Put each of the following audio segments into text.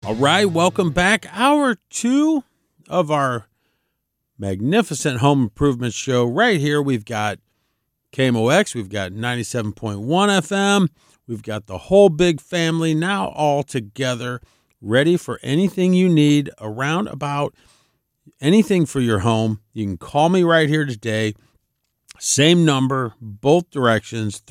All right, welcome back. Hour 2 of our magnificent home improvement show right here. We've got KMOX, we've got 97.1 FM, we've got the whole big family now all together, ready for anything you need around about anything for your home. You can call me right here today. Same number, both directions,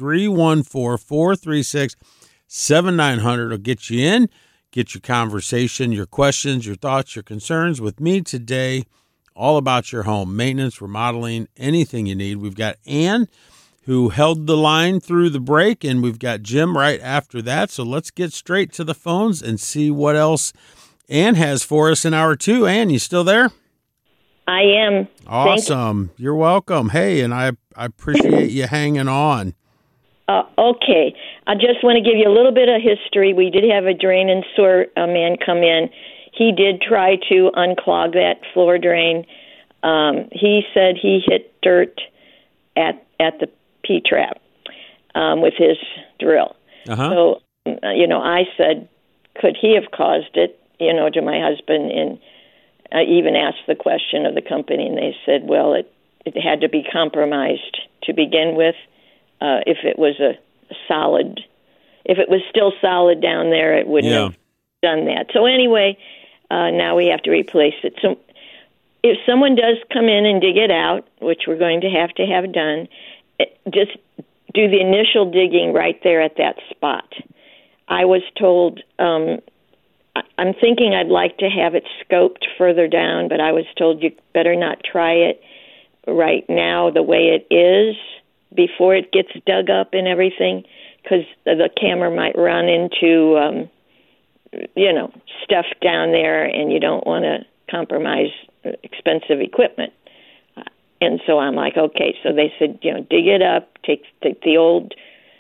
314-436-7900 will get you in, get your conversation, your questions, your thoughts, your concerns with me today, all about your home, maintenance, remodeling, anything you need. We've got Ann, who held the line through the break, and we've got Jim right after that. So let's get straight to the phones and see what else Ann has for us in hour 2. Ann, you still there? I am. Awesome. You're welcome. Hey, and I appreciate you hanging on. Okay. I just want to give you a little bit of history. We did have a drain and sewer man come in. He did try to unclog that floor drain. He said he hit dirt at the P-trap with his drill. Uh-huh. So, I said, could he have caused it, to my husband, and I even asked the question of the company, and they said, well, it had to be compromised to begin with. If it was if it was still solid down there, it wouldn't have done that. So anyway, now we have to replace it. So if someone does come in and dig it out, which we're going to have done, just do the initial digging right there at that spot. I was told, I'm thinking I'd like to have it scoped further down, but I was told you better not try it right now the way it is before it gets dug up and everything, because the camera might run into, stuff down there, and you don't want to compromise expensive equipment. And so I'm like, okay. So they said, dig it up, take the old,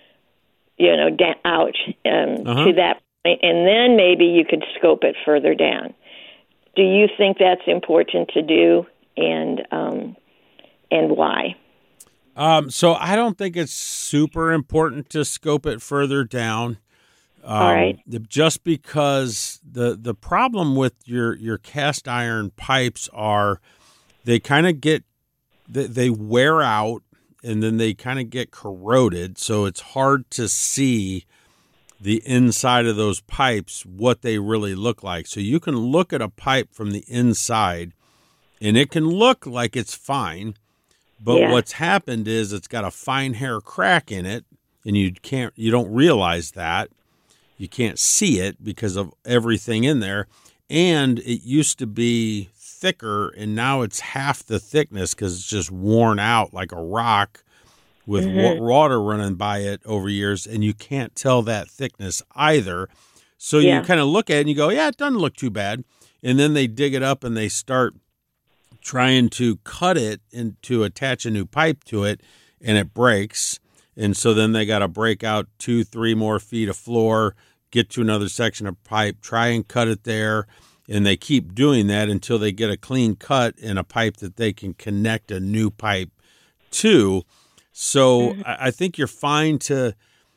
out to that point, and then maybe you could scope it further down. Do you think that's important to do, and why? So I don't think it's super important to scope it further down. All right. Just because the problem with your cast iron pipes are they kind of they wear out, and then they kind of get corroded. So it's hard to see the inside of those pipes, what they really look like. So you can look at a pipe from the inside, and it can look like it's fine. But what's happened is it's got a fine hair crack in it, and you don't realize that. You can't see it because of everything in there. And it used to be thicker, and now it's half the thickness because it's just worn out like a rock with water running by it over years, and you can't tell that thickness either. So you kind of look at it and you go, yeah, it doesn't look too bad. And then they dig it up and they start trying to cut it and to attach a new pipe to it, and it breaks. And so then they got to break out 2-3 more feet of floor, get to another section of pipe, try and cut it there. And they keep doing that until they get a clean cut in a pipe that they can connect a new pipe to. So I think you're fine to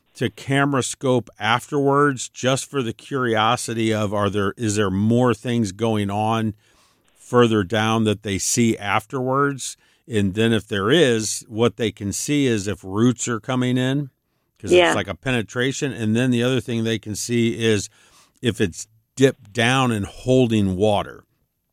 camera scope afterwards, just for the curiosity of is there more things going on further down that they see afterwards. And then if there is, what they can see is if roots are coming in, because it's like a penetration. And then the other thing they can see is if it's dipped down and holding water.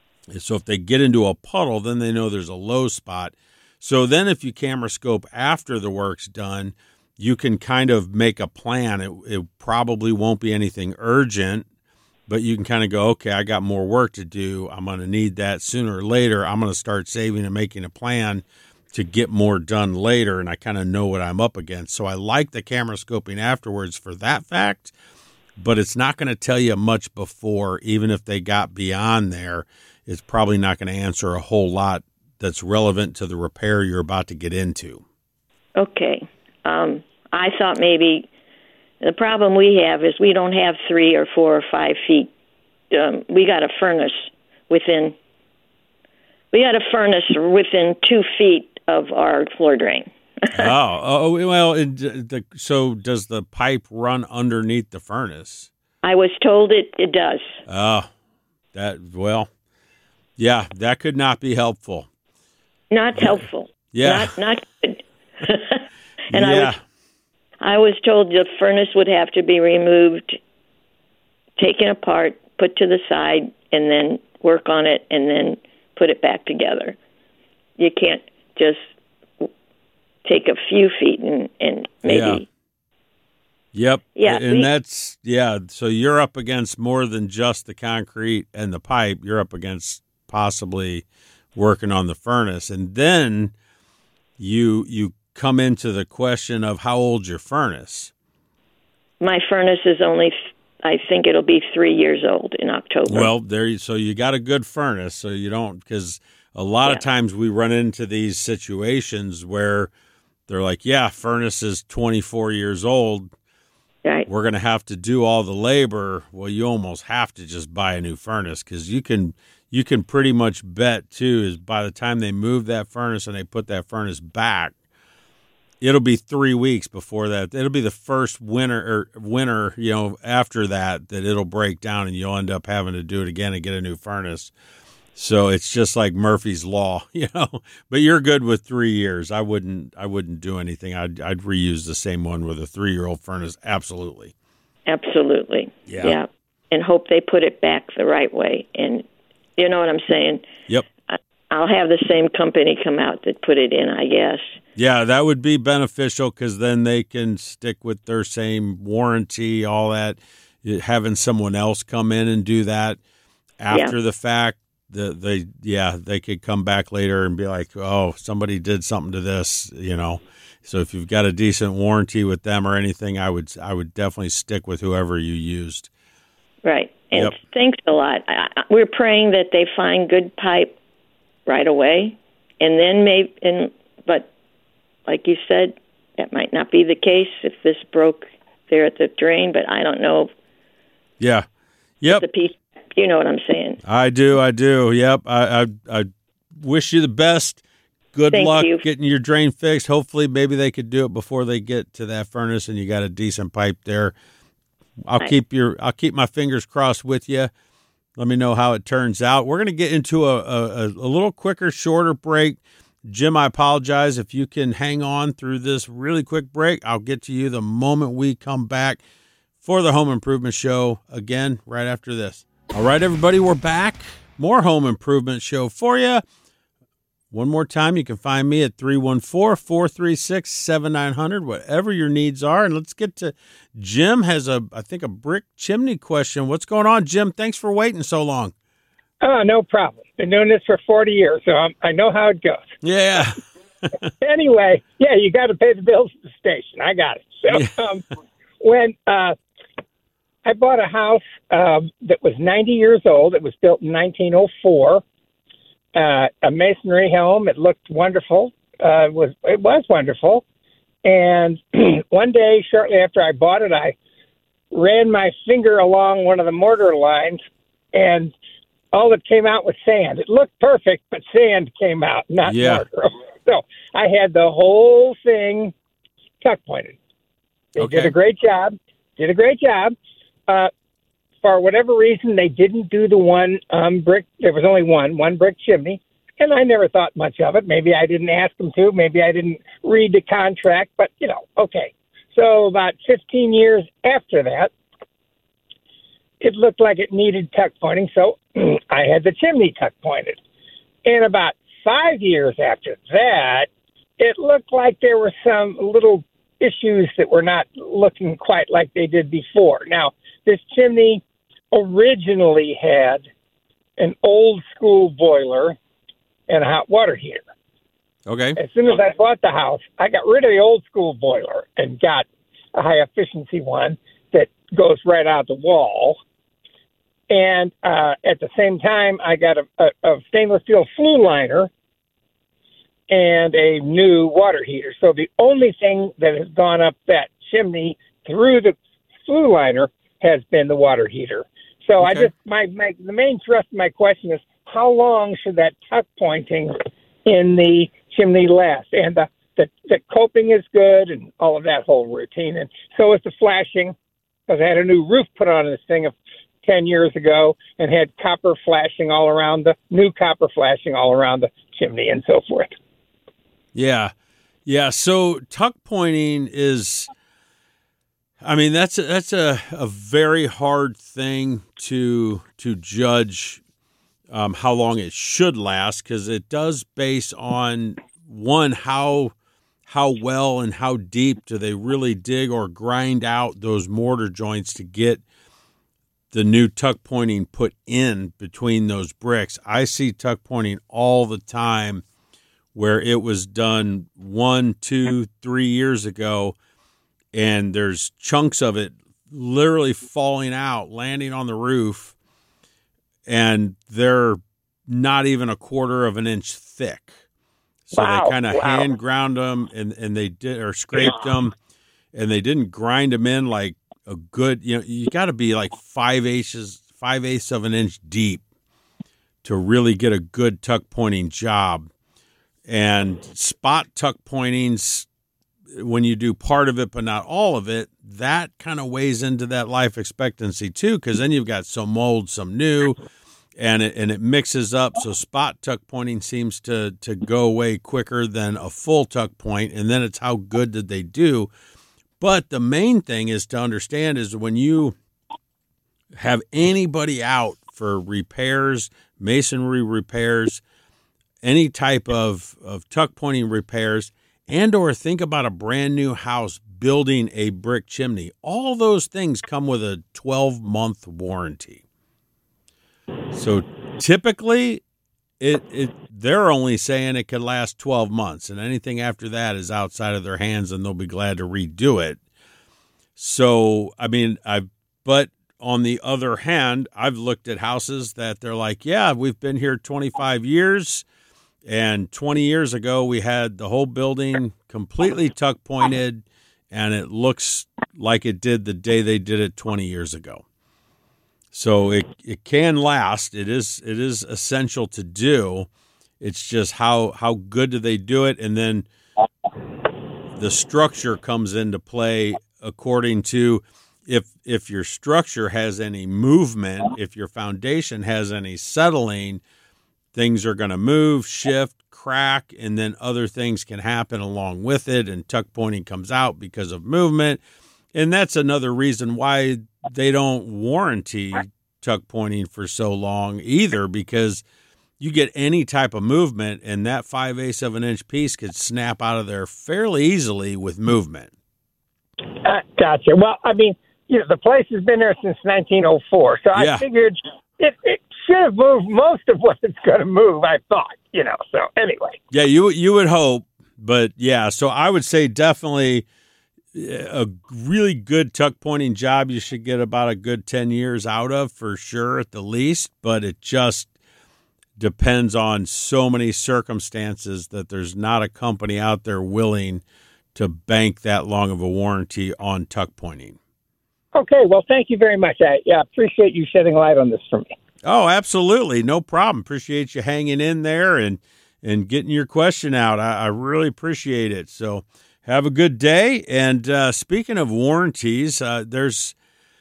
So if they get into a puddle, then they know there's a low spot. So then if you camera scope after the work's done, you can kind of make a plan. It probably won't be anything urgent, but you can kind of go, okay, I got more work to do. I'm going to need that sooner or later. I'm going to start saving and making a plan to get more done later, and I kind of know what I'm up against. So I like the camera scoping afterwards for that fact, but it's not going to tell you much before. Even if they got beyond there, it's probably not going to answer a whole lot that's relevant to the repair you're about to get into. Okay. I thought maybe the problem we have is we don't have 3 or 4 or 5 feet. We got a furnace within 2 feet of our floor drain. Well, so does the pipe run underneath the furnace? I was told it does. Oh, that could not be helpful. Not helpful. Yeah. Not good. And yeah. I was told the furnace would have to be removed, taken apart, put to the side, and then work on it, and then put it back together. You can't just take a few feet and maybe. Yep. Yeah. And so you're up against more than just the concrete and the pipe. You're up against possibly working on the furnace. And then you come into the question of how old's your furnace? My furnace is only, I think it'll be 3 years old in October. Well, so you got a good furnace, so you don't, because a lot of times we run into these situations where they're like, furnace is 24 years old. Right. We're going to have to do all the labor. Well, you almost have to just buy a new furnace, because you can pretty much bet, too, is by the time they move that furnace and they put that furnace back, it'll be 3 weeks before that. It'll be the first winter, after that it'll break down and you'll end up having to do it again and get a new furnace. So it's just like Murphy's Law, But you're good with 3 years. I wouldn't do anything. I'd reuse the same one with a 3-year-old furnace. Absolutely. Absolutely. Yeah. And hope they put it back the right way. And you know what I'm saying? Yep. I'll have the same company come out that put it in, I guess. Yeah, that would be beneficial, because then they can stick with their same warranty, all that. Having someone else come in and do that after the fact, they could come back later and be like, oh, somebody did something to this, So if you've got a decent warranty with them or anything, I would definitely stick with whoever you used. Right. And thanks a lot. We're praying that they find good pipe right away, and then but like you said, that might not be the case if this broke there at the drain, but I don't know. Yeah. Yep. The piece, you know what I'm saying? I do. Yep. I wish you the best. Good luck getting your drain fixed. Hopefully, maybe they could do it before they get to that furnace and you got a decent pipe there. I'll keep my fingers crossed with you. Let me know how it turns out. We're going to get into a little quicker, shorter break. Jim, I apologize if you can hang on through this really quick break. I'll get to you the moment we come back for the Home Improvement Show again right after this. All right, everybody, we're back. More Home Improvement Show for you. One more time, you can find me at 314-436-7900, whatever your needs are. And let's get to Jim has I think a brick chimney question. What's going on, Jim? Thanks for waiting so long. Oh, no problem. Been doing this for 40 years, so I know how it goes. Yeah. Anyway, you got to pay the bills at the station. I got it. So when I bought a house that was 90 years old, it was built in 1904. A masonry home. It looked wonderful. It was wonderful. And one day, shortly after I bought it, I ran my finger along one of the mortar lines, and all that came out was sand. It looked perfect, but sand came out, not mortar. So I had the whole thing tuck pointed. They did a great job. For whatever reason, they didn't do the one brick. There was only one brick chimney, and I never thought much of it. Maybe I didn't ask them to. Maybe I didn't read the contract, but, okay. So about 15 years after that, it looked like it needed tuck pointing, so I had the chimney tuck pointed. And about 5 years after that, it looked like there were some little issues that were not looking quite like they did before. Now, this chimney originally had an old school boiler and a hot water heater. Okay. As soon as I bought the house, I got rid of the old school boiler and got a high efficiency one that goes right out the wall. And at the same time, I got a stainless steel flue liner and a new water heater. So the only thing that has gone up that chimney through the flue liner has been the water heater. So I just the main thrust of my question is, how long should that tuck pointing in the chimney last? And the coping is good and all of that whole routine. And so is the flashing. because I had a new roof put on this thing 10 years ago and had copper flashing all around new copper flashing all around the chimney and so forth. Yeah. Yeah. So tuck pointing is, I mean, that's a very hard thing to judge how long it should last, because it does base on, one, how well and how deep do they really dig or grind out those mortar joints to get the new tuck pointing put in between those bricks. I see tuck pointing all the time where it was done 1, 2, 3 years ago, and there's chunks of it literally falling out, landing on the roof, and they're not even a quarter of an inch thick. So they kind of hand ground them, and they did, or scraped them, and they didn't grind them in like a good, you got to be like 5/8 of an inch deep to really get a good tuck pointing job. And spot tuck pointings, when you do part of it but not all of it, that kind of weighs into that life expectancy too, because then you've got some old, some new, and it mixes up. So spot tuck pointing seems to go away quicker than a full tuck point, and then it's how good did they do. But the main thing is to understand is when you have anybody out for repairs, masonry repairs, any type of tuck pointing repairs, and or think about a brand new house building a brick chimney, all those things come with a 12-month warranty. So typically they're only saying it could last 12 months, and anything after that is outside of their hands, and they'll be glad to redo it. So, I mean, but on the other hand, I've looked at houses that they're like, yeah, we've been here 25 years, and 20 years ago we had the whole building completely tuck pointed, and it looks like it did the day they did it 20 years ago. So it can last. It is essential to do. It's just how good do they do it, and then the structure comes into play according to if your structure has any movement, if your foundation has any settling, things are going to move, shift, crack, and then other things can happen along with it, and tuck pointing comes out because of movement. And that's another reason why they don't warranty tuck pointing for so long either, because you get any type of movement, and that 5/8 of an inch piece could snap out of there fairly easily with movement. Gotcha. Well, I mean, the place has been there since 1904, so I figured it should have moved most of what it's going to move, I thought, so anyway. Yeah, you would hope, but yeah, so I would say definitely a really good tuck pointing job you should get about a good 10 years out of for sure at the least, but it just depends on so many circumstances that there's not a company out there willing to bank that long of a warranty on tuck pointing. Okay, well, thank you very much. I appreciate you shedding light on this for me. Oh, absolutely. No problem. Appreciate you hanging in there and getting your question out. I really appreciate it. So have a good day. And speaking of warranties, there's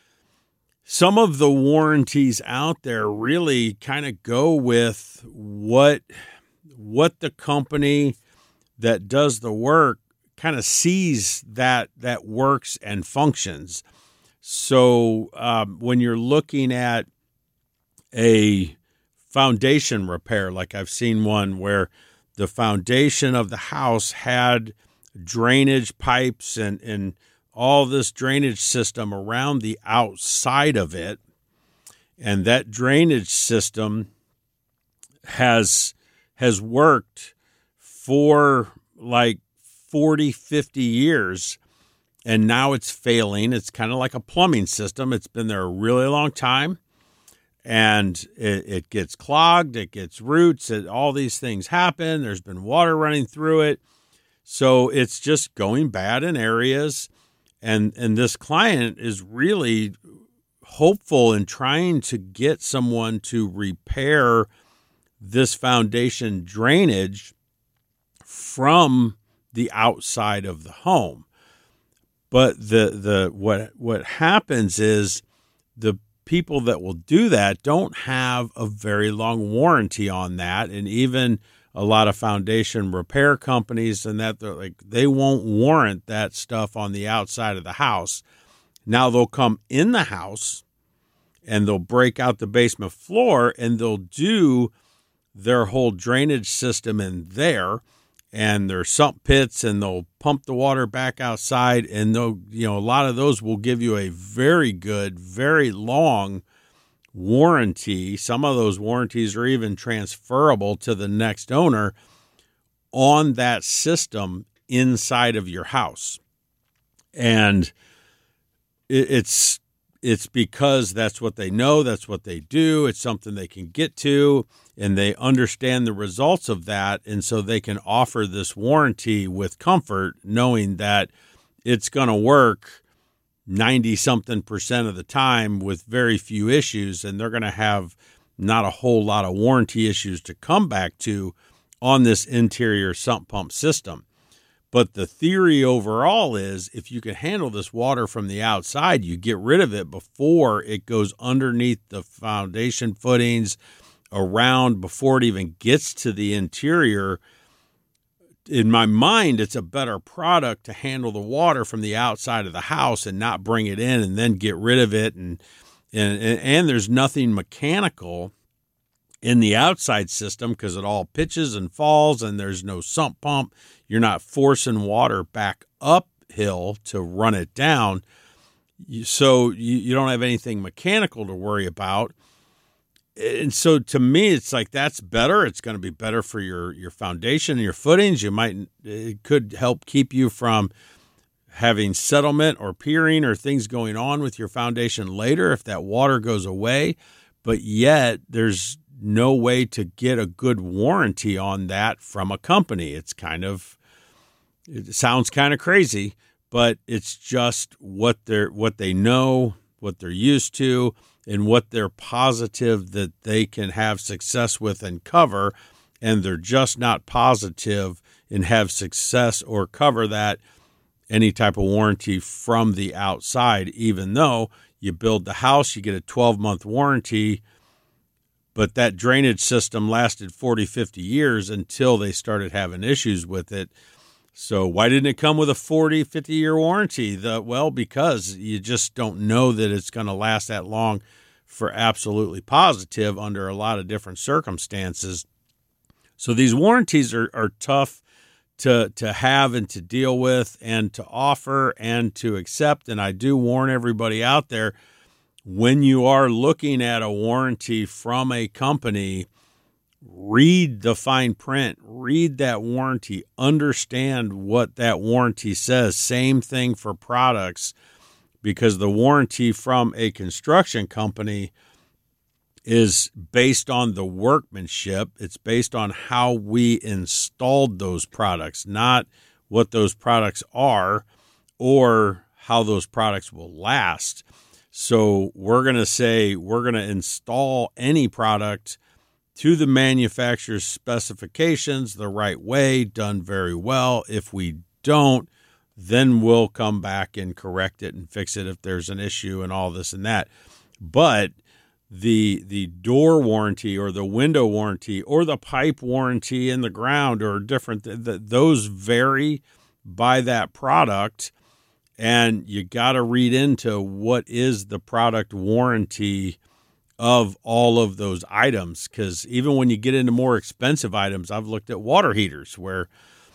some of the warranties out there really kind of go with what the company that does the work kind of sees that works and functions. So when you're looking at a foundation repair, like I've seen one where the foundation of the house had drainage pipes and all this drainage system around the outside of it, and that drainage system has worked for like 40, 50 years, and now it's failing. It's kind of like a plumbing system. It's been there a really long time, and it gets clogged, it gets roots, all these things happen. There's been water running through it. So it's just going bad in areas, and this client is really hopeful in trying to get someone to repair this foundation drainage from the outside of the home. But what happens is the people that will do that don't have a very long warranty on that, and even a lot of foundation repair companies and that they won't warrant that stuff on the outside of the house. Now they'll come in the house and they'll break out the basement floor and they'll do their whole drainage system in there and their sump pits, and they'll pump the water back outside, and they'll, a lot of those will give you a very good, very long warranty. Some of those warranties are even transferable to the next owner on that system inside of your house. And it's because that's what they know, that's what they do, it's something they can get to, and they understand the results of that, and so they can offer this warranty with comfort, knowing that it's going to work 90-something% of the time with very few issues, and they're going to have not a whole lot of warranty issues to come back to on this interior sump pump system. But the theory overall is if you can handle this water from the outside, you get rid of it before it goes underneath the foundation footings, around, before it even gets to the interior. In my mind, it's a better product to handle the water from the outside of the house and not bring it in and then get rid of it. And there's nothing mechanical in the outside system because it all pitches and falls, and there's no sump pump. You're not forcing water back uphill to run it down. So you don't have anything mechanical to worry about. And so to me, it's like that's better. It's going to be better for your foundation and your footings. It could help keep you from having settlement or piering or things going on with your foundation later if that water goes away. But yet there's no way to get a good warranty on that from a company. It sounds kind of crazy, but it's just what they know, what they're used to, and what they're positive that they can have success with and cover, and they're just not positive and have success or cover that any type of warranty from the outside. Even though you build the house, you get a 12-month warranty, but that drainage system lasted 40, 50 years until they started having issues with it. So why didn't it come with a 40, 50-year warranty? Because you just don't know that it's going to last that long for absolutely positive under a lot of different circumstances. So these warranties are tough to have and to deal with and to offer and to accept. And I do warn everybody out there, when you are looking at a warranty from a company, read the fine print, read that warranty, understand what that warranty says. Same thing for products, because the warranty from a construction company is based on the workmanship. It's based on how we installed those products, not what those products are or how those products will last. So we're going to say we're going to install any product to the manufacturer's specifications the right way, done very well. If we don't, then we'll come back and correct it and fix it if there's an issue and all this and that. But the door warranty or the window warranty or the pipe warranty in the ground or different, those vary by that product. And you got to read into what is the product warranty of all of those items. Because even when you get into more expensive items, I've looked at water heaters where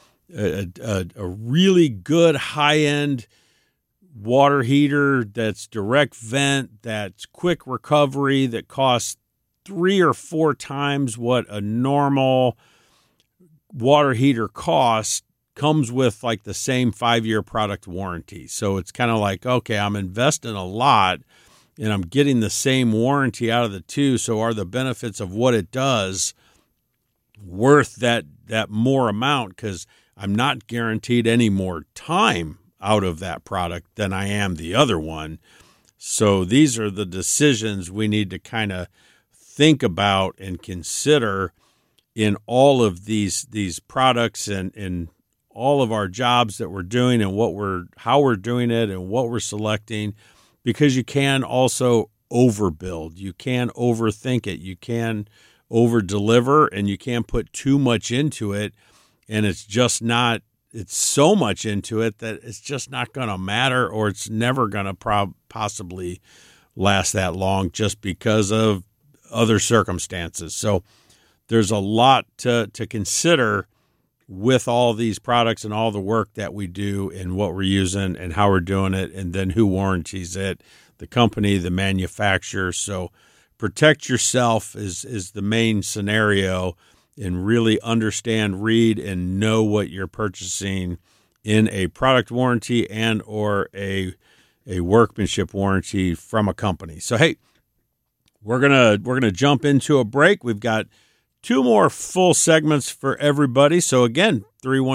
a really good high-end water heater that's direct vent, that's quick recovery, that costs 3 or 4 times what a normal water heater costs, comes with like the same 5-year product warranty. So it's kind of like, okay, I'm investing a lot and I'm getting the same warranty out of the two. So are the benefits of what it does worth that more amount? Because I'm not guaranteed any more time out of that product than I am the other one. So these are the decisions we need to kind of think about and consider in all of these products and all of our jobs that we're doing and how we're doing it and what we're selecting, because you can also overbuild. You can overthink it. You can over-deliver, and you can put too much into it, and it's so much into it that it's just not going to matter, or it's never going to possibly last that long just because of other circumstances. So there's a lot to consider with all these products and all the work that we do and what we're using and how we're doing it, and then who warranties it, the company, the manufacturer. So protect yourself is the main scenario, and really understand, read, and know what you're purchasing in a product warranty and or a workmanship warranty from a company. So, hey, we're gonna jump into a break. We've got 2 more full segments for everybody. So again,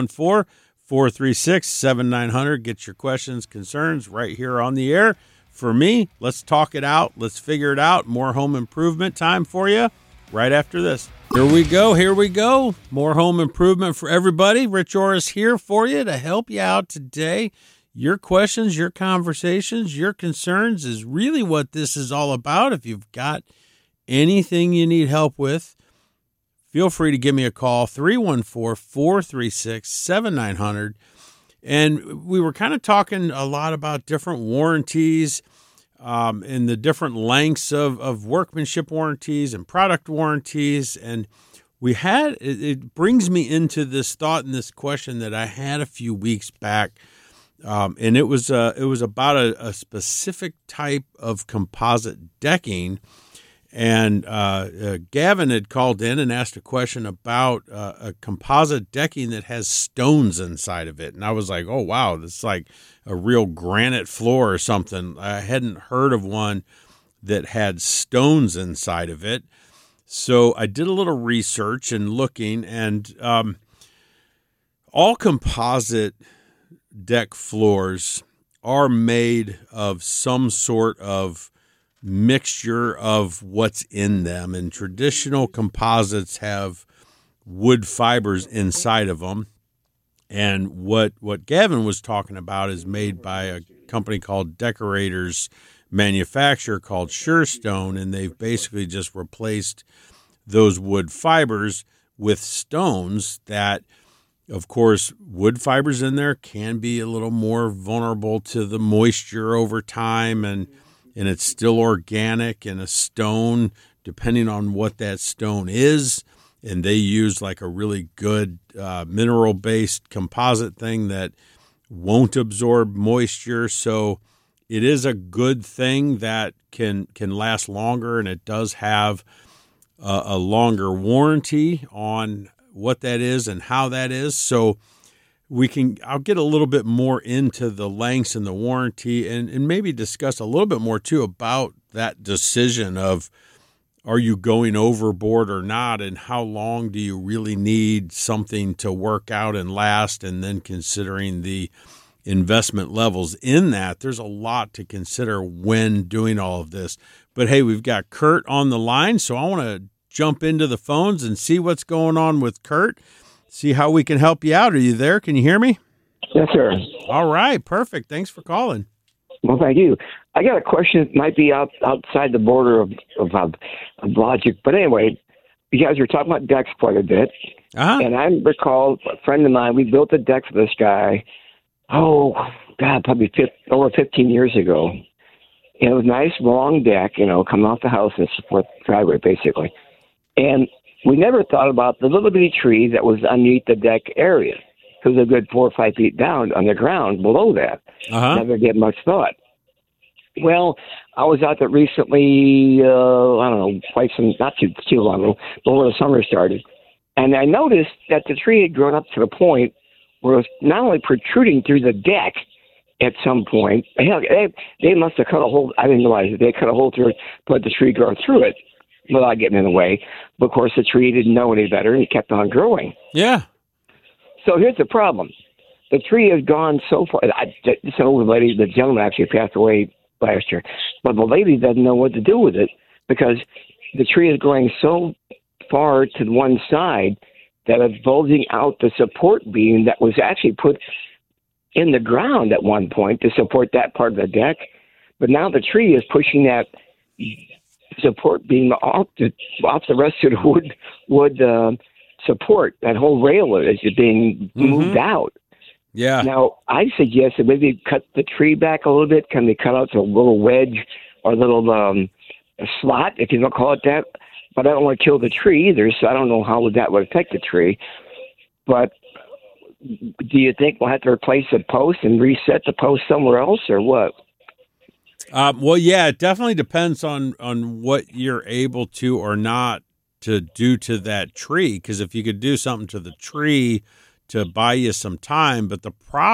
314-436-7900. Get your questions, concerns right here on the air. For me, let's talk it out. Let's figure it out. More home improvement time for you right after this. Here we go. More home improvement for everybody. Rich Orris here for you to help you out today. Your questions, your conversations, your concerns is really what this is all about. If you've got anything you need help with, feel free to give me a call, 314-436-7900. And we were kind of talking a lot about different warranties and the different lengths of workmanship warranties and product warranties. And it brings me into this thought and this question that I had a few weeks back. And it was about a specific type of composite decking. And Gavin had called in and asked a question about a composite decking that has stones inside of it. And I was like, oh, wow, this is like a real granite floor or something. I hadn't heard of one that had stones inside of it. So I did a little research and looking, and all composite deck floors are made of some sort of mixture of what's in them, and traditional composites have wood fibers inside of them. And what Gavin was talking about is made by a company called Decorators Manufacturer called Surestone, and they've basically just replaced those wood fibers with stones that, of course, wood fibers in there can be a little more vulnerable to the moisture over time, and it's still organic, and a stone, depending on what that stone is, and they use like a really good mineral-based composite thing that won't absorb moisture. So it is a good thing that can last longer, and it does have a longer warranty on what that is and how that is. So I'll get a little bit more into the lengths and the warranty, and maybe discuss a little bit more too about that decision of, are you going overboard or not, and how long do you really need something to work out and last, and then considering the investment levels in that. There's a lot to consider when doing all of this. But hey, we've got Kurt on the line, so I want to jump into the phones and see what's going on with Kurt. See how we can help you out. Are you there? Can you hear me? Yes, sir. All right. Perfect. Thanks for calling. Well, thank you. I got a question that might be outside the border of logic. But anyway, you guys were talking about decks quite a bit. Uh-huh. And I recall a friend of mine, we built a deck for this guy, probably over 15 years ago. And it was a nice, long deck, coming off the house and support the driveway, basically. And we never thought about the little bitty tree that was underneath the deck area. It was a good 4 or 5 feet down on the ground below that. Uh-huh. Never gave much thought. Well, I was out there recently, not too long ago, before the summer started. And I noticed that the tree had grown up to the point where it was not only protruding through the deck at some point. Hell, they must have cut a hole. I didn't realize it. They cut a hole through it, let the tree grow through it without getting in the way. But, of course, the tree didn't know any better, and it kept on growing. Yeah. So here's the problem. The tree has gone so far. This old lady, the gentleman actually passed away last year. But the lady doesn't know what to do with it because the tree is growing so far to one side that is bulging out the support beam that was actually put in the ground at one point to support that part of the deck. But now the tree is pushing that support beam off the rest of the wood support. That whole rail is being moved out. Yeah. Now, I suggest that maybe cut the tree back a little bit. Can they cut out a little wedge or a little slot, if you don't call it that? But I don't want to kill the tree either, so I don't know how that would affect the tree. But do you think we'll have to replace the post and reset the post somewhere else, or what? Well, yeah, it definitely depends on what you're able to or not to do to that tree. Because if you could do something to the tree to buy you some time, but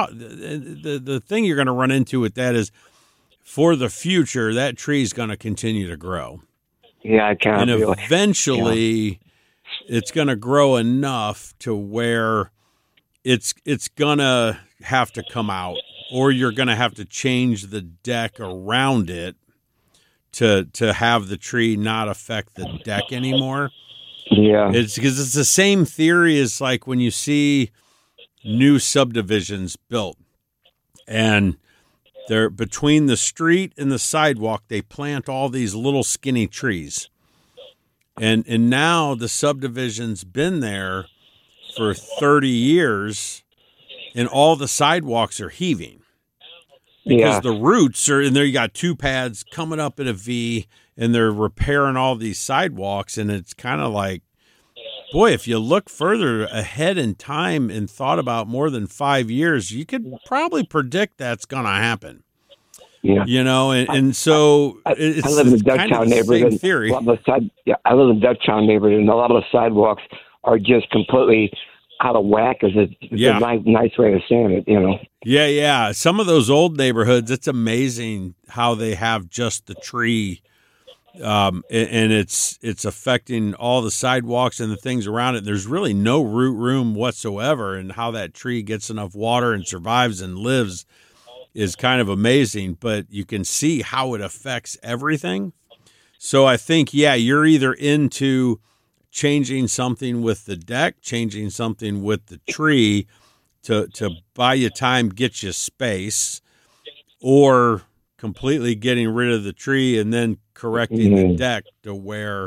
the thing you're going to run into with that is, for the future, that tree is going to continue to grow. Yeah, I kind of feel it. And eventually, it's going to grow enough to where it's going to have to come out, or you're going to have to change the deck around it to have the tree not affect the deck anymore. Yeah. It's because it's the same theory as like when you see new subdivisions built, and they're between the street and the sidewalk, they plant all these little skinny trees. And now the subdivision's been there for 30 years, and all the sidewalks are heaving. Because the roots are in there. You got two pads coming up in a V, and they're repairing all these sidewalks. And it's kind of like, boy, if you look further ahead in time and thought about more than 5 years, you could probably predict that's going to happen. Yeah. You know, and so it's I live in the Dutchtown neighborhood. Theory. I live in the Dutchtown neighborhood, and a lot of the sidewalks are just completely out of whack. Is a nice way of saying it, you know. Yeah. Some of those old neighborhoods, it's amazing how they have just the tree. And it's affecting all the sidewalks and the things around it. There's really no root room whatsoever, and how that tree gets enough water and survives and lives is kind of amazing. But you can see how it affects everything. So I think, you're either into changing something with the deck, changing something with the tree to buy you time, get you space, or completely getting rid of the tree and then correcting the deck to where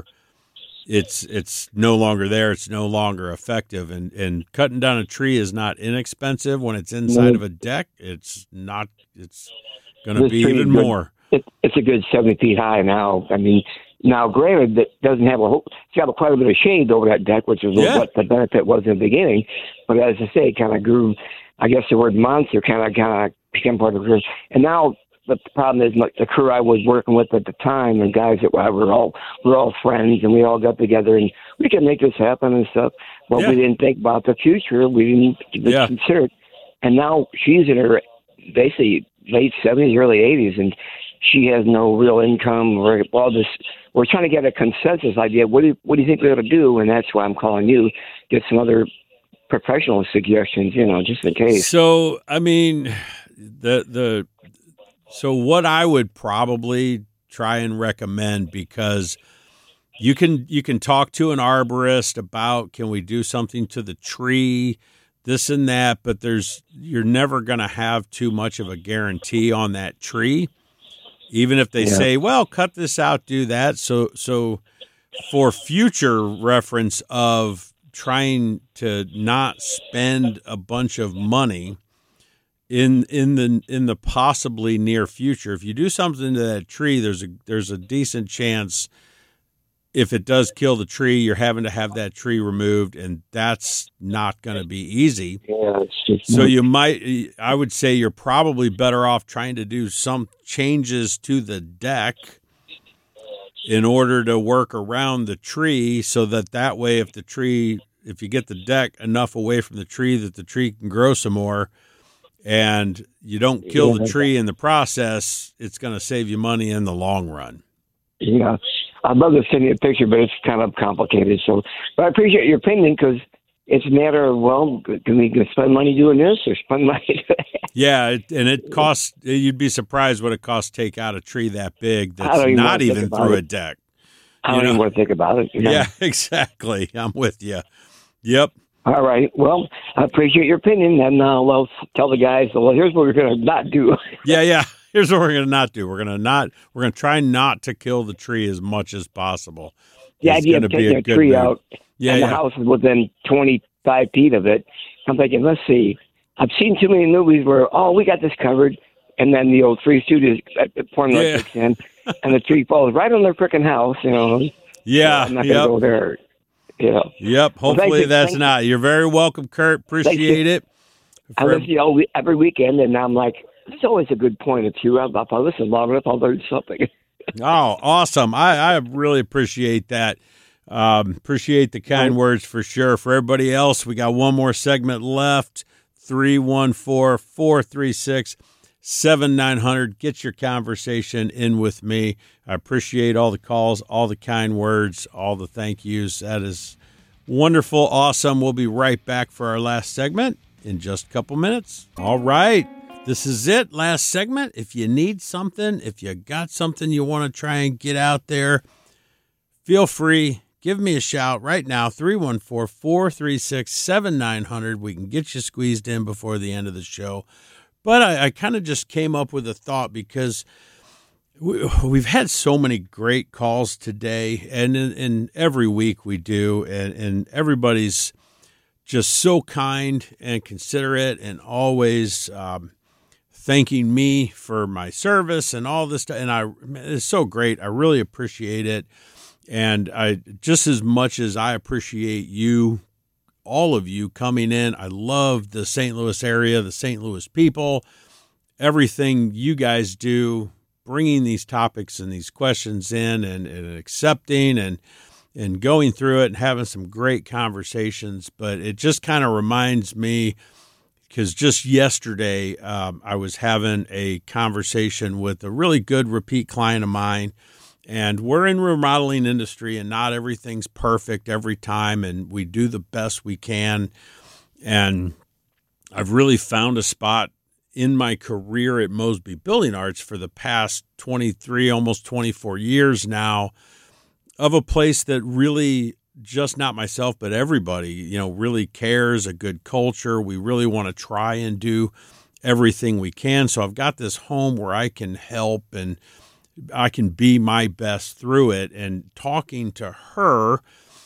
it's no longer there, it's no longer effective. And cutting down a tree is not inexpensive. When it's inside of a deck, it's going to be even more. It's a good 70 feet high now. I mean, now granted, that doesn't have it's got quite a bit of shade over that deck, which is what the benefit was in the beginning. But as I say, it kind of grew. I guess the word monster kind of became part of the group. And now the problem is, like, the crew I was working with at the time, the guys that we're all friends, and we all got together and we could make this happen and stuff. But we didn't think about the future. We didn't consider it. And now she's in her basically late 70s, early 80s, and she has no real income. We're trying to get a consensus idea. What do you think we ought to do? And that's why I'm calling you, get some other professional suggestions, just in case. So, I mean, so what I would probably try and recommend, because you can talk to an arborist about, can we do something to the tree, this and that, but you're never going to have too much of a guarantee on that tree. Even if they say, well, cut this out, do that. So for future reference of trying to not spend a bunch of money in the possibly near future, if you do something to that tree, there's a decent chance, if it does kill the tree, you're having to have that tree removed, and that's not going to be easy. Yeah, so I would say you're probably better off trying to do some changes to the deck in order to work around the tree, so that way, if you get the deck enough away from the tree that the tree can grow some more, and you don't kill the tree in the process, it's going to save you money in the long run. Yeah. I'd love to send you a picture, but it's kind of complicated. So, but I appreciate your opinion, because it's a matter of, well, can we spend money doing this or spend money doing that? Yeah, and it costs, you'd be surprised what it costs to take out a tree that big that's not even through a deck. I don't even want to think about it. Yeah, exactly. I'm with you. Yep. All right. Well, I appreciate your opinion, and we'll tell the guys. Well, here's what we're going to not do. Yeah. Here's what we're going to not do. We're going to try not to kill the tree as much as possible. The idea of taking a tree out, and the house is within 25 feet of it. I'm thinking, let's see. I've seen too many movies where, we got this covered, and then the old Three Stooges formula kicks in, and the tree falls right on their freaking house. Yeah. So I'm not going to go there. Yep. Hopefully that's not. You're very welcome, Kurt. Appreciate it. I listen to you every weekend, and I'm like, it's always a good point or two. If I listen long enough, I'll learn something. Oh, awesome. I really appreciate that. Appreciate the kind words for sure. For everybody else, we got one more segment left. 314-436-7900. Get your conversation in with me. I appreciate all the calls, all the kind words, all the thank yous. That is wonderful, awesome. We'll be right back for our last segment in just a couple minutes. All right. This is it. Last segment. If you need something, if you got something you want to try and get out there, feel free. Give me a shout right now, 314-436-7900. We can get you squeezed in before the end of the show. But I kind of just came up with a thought because we've had so many great calls today, and in every week we do, and everybody's just so kind and considerate and always thanking me for my service and all this stuff. And it's so great. I really appreciate it. And I just as much as I appreciate you, all of you coming in, I love the St. Louis area, the St. Louis people, everything you guys do, bringing these topics and these questions in and accepting and going through it and having some great conversations. But it just kind of reminds me, because just yesterday I was having a conversation with a really good repeat client of mine. And we're in remodeling industry, and not everything's perfect every time, and we do the best we can. And I've really found a spot in my career at Mosby Building Arts for the past 23, almost 24 years now, of a place that really, just not myself, but everybody, really cares, a good culture. We really want to try and do everything we can. So I've got this home where I can help and I can be my best through it. And talking to her,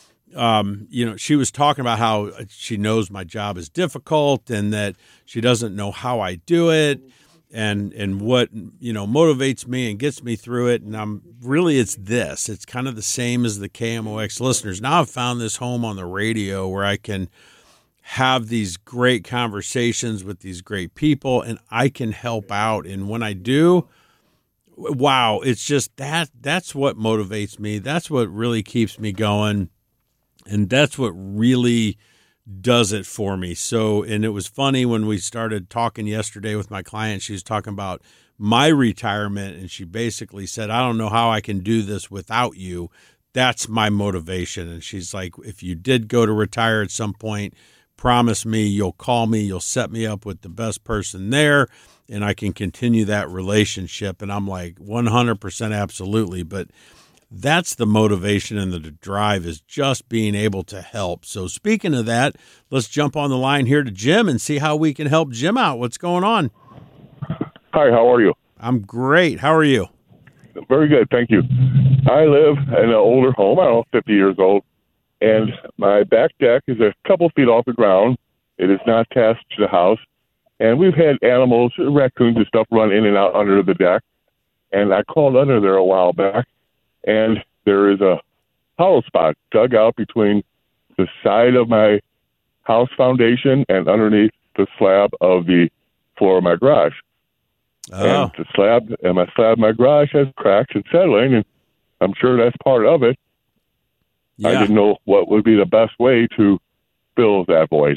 she was talking about how she knows my job is difficult and that she doesn't know how I do it and what, motivates me and gets me through it. And it's kind of the same as the KMOX listeners. Now I've found this home on the radio where I can have these great conversations with these great people and I can help out. And when I do, wow, it's just that's what motivates me. That's what really keeps me going. And that's what really does it for me. So, and it was funny when we started talking yesterday with my client, she was talking about my retirement and she basically said, I don't know how I can do this without you. That's my motivation. And she's like, if you did go to retire at some point, promise me you'll call me, you'll set me up with the best person there, and I can continue that relationship. And I'm like, 100% absolutely. But that's the motivation and the drive, is just being able to help. So speaking of that, let's jump on the line here to Jim and see how we can help Jim out. What's going on? Hi, how are you? I'm great. How are you? Very good, thank you. I live in an older home, I don't know, 50 years old, and my back deck is a couple feet off the ground. It is not attached to the house. And we've had animals, raccoons and stuff, run in and out under the deck. And I crawled under there a while back, and there is a hollow spot dug out between the side of my house foundation and underneath the slab of the floor of my garage. Oh. And the slab of my garage has cracks and settling, and I'm sure that's part of it. Yeah. I didn't know what would be the best way to fill that void.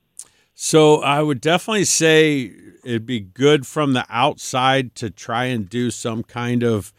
So I would definitely say it'd be good from the outside to try and do some kind of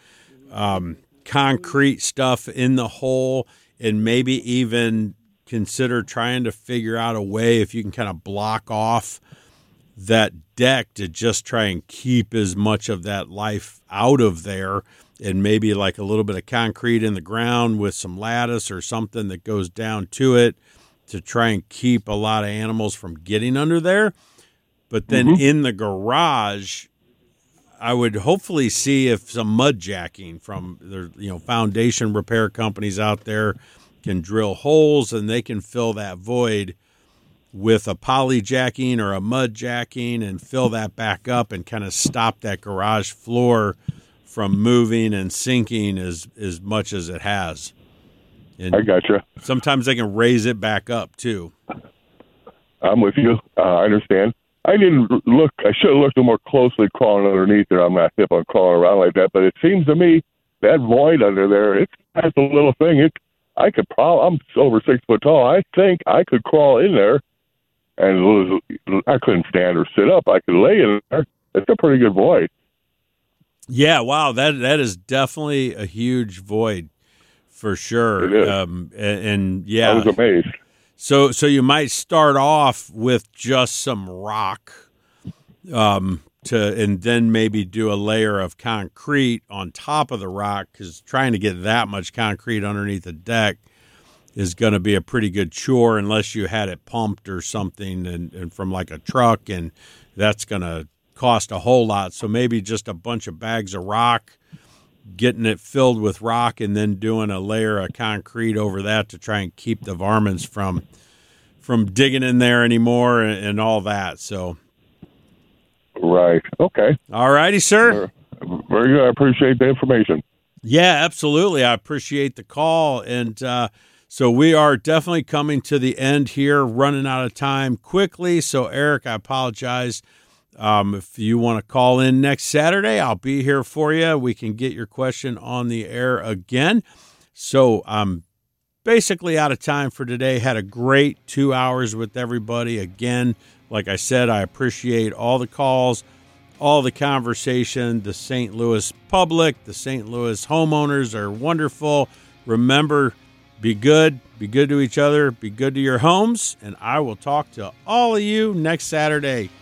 concrete stuff in the hole, and maybe even consider trying to figure out a way if you can kind of block off that deck to just try and keep as much of that life out of there, and maybe like a little bit of concrete in the ground with some lattice or something that goes down to it to try and keep a lot of animals from getting under there. But then in the garage, I would hopefully see if some mud jacking from the foundation repair companies out there can drill holes and they can fill that void with a poly jacking or a mud jacking and fill that back up and kind of stop that garage floor from moving and sinking as much as it has. And I gotcha. sometimes they can raise it back up too. I'm with you. I understand. I didn't look. I should have looked a little more closely crawling underneath there. I'm not hip on crawling around like that, but it seems to me that void under there, it's a little thing. I could probably. I'm over 6 foot tall. I think I could crawl in there, and I couldn't stand or sit up. I could lay in there. It's a pretty good void. Yeah, wow, that is definitely a huge void for sure. It is. And yeah, I was amazed. So you might start off with just some rock, and then maybe do a layer of concrete on top of the rock, because trying to get that much concrete underneath the deck is going to be a pretty good chore unless you had it pumped or something and from like a truck, and that's going to cost a whole lot. So maybe just a bunch of bags of rock, getting it filled with rock, and then doing a layer of concrete over that to try and keep the varmints from digging in there anymore and all that. So, Right. Okay. all righty, sir. Very good. I appreciate the information. Yeah, absolutely. I appreciate the call. And so we are definitely coming to the end here, running out of time quickly. So, Eric, I apologize. If you want to call in next Saturday, I'll be here for you. We can get your question on the air again. So I'm basically out of time for today. Had a great 2 hours with everybody. Again, like I said, I appreciate all the calls, all the conversation. The St. Louis public, the St. Louis homeowners are wonderful. Remember, be good to each other, be good to your homes, and I will talk to all of you next Saturday.